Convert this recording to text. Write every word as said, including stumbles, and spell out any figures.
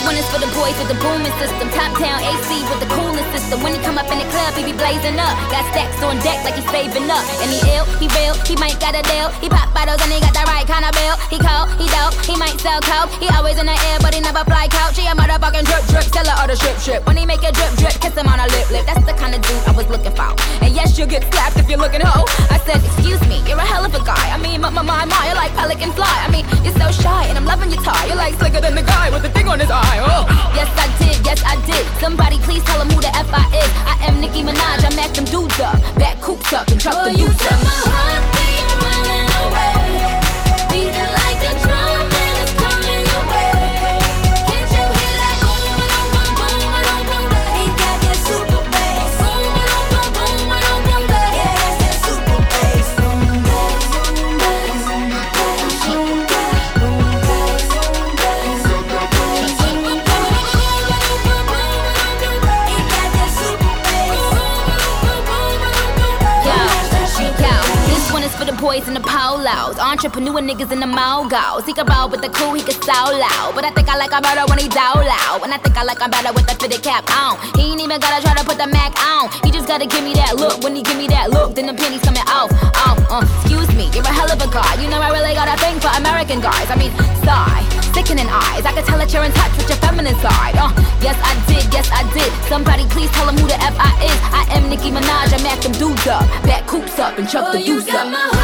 one is for the boys with the booming system. Top down A C with the cooling system. When he come up in the club, he be blazing up. Got stacks on deck like he's saving up. And he ill, he real, he might got a deal. He pop bottles and he got the right kind of bill. He cold, he dope, he might sell coke. He always in the air, but he never fly couch. He a motherfucking drip drip, seller or the strip strip. When he make a drip drip, kiss him on a lip lip. That's the kind of dude I was looking for. And yes, you'll get slapped if you're looking hoe. I said, excuse me, you're a hell of a guy. I mean, my, my, my, my, you're like pelican fly. I mean, you're so shy, and I'm loving your tie. You're like slicker than the guy with the thing on his eye. Oh. Yes, I did, yes, I did. Somebody please tell him who the F I is. I am Nicki Minaj, I mack them dudes up. Back coops up and truck the you boots set up. my heart beat running away, beating like a drum and it's coming your way. Can't you hear that boom, boom, boom, boom, boom, boom? Ain't that that super bass? Boom, boom, boom, boom, boom, boom, boom. Yeah, that's that super bass. Boom, bass, boom, bass, boom, bass, boom, bass, boom, bass, boom, bass. Boom, boom, boom, boom, boom, boom, boom. Ain't that that super bass? Boom, boom, boom, boom, boom, boom. Yo, yo, this one is for the boys in the polos. Entrepreneur niggas in the mogos. He can roll with the cool, he can so loud. But I think I like him better when he down loud. And I think I like him better with the fitted cap on. He ain't even gotta try to put the Mac on. He just gotta give me that look. When he give me that look, then the pennies coming off. Off, uh, excuse me, you're a hell of a guy. You know I really got a thing for American guys. I mean, sigh, sickening eyes. I can tell that you're in touch with your feminine side. Uh, yes I did, yes I did. Somebody please tell him who the F I is. I am Nicki Minaj, I mack them dudes up. Back coops up and chuck Oh, the you deuce got up. my